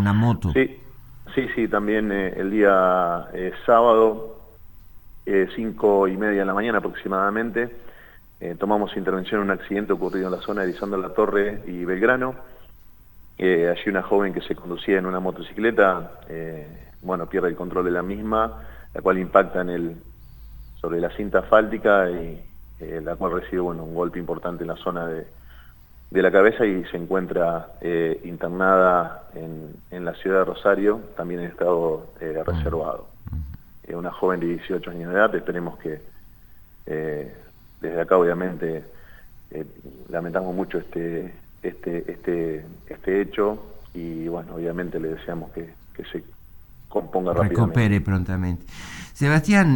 una moto. Sí, también el día sábado, 5:30 de la mañana aproximadamente, tomamos intervención en un accidente ocurrido en la zona de Lisandro La Torre y Belgrano. Allí una joven que se conducía en una motocicleta, pierde el control de la misma, la cual impacta sobre la cinta asfáltica y la cual recibe un golpe importante en la zona de la cabeza y se encuentra internada en la ciudad de Rosario, también en estado reservado. Una joven de 18 años de edad. Esperemos que desde acá obviamente lamentamos mucho este hecho y obviamente le deseamos que se componga rápidamente. Recupere prontamente. Sebastián,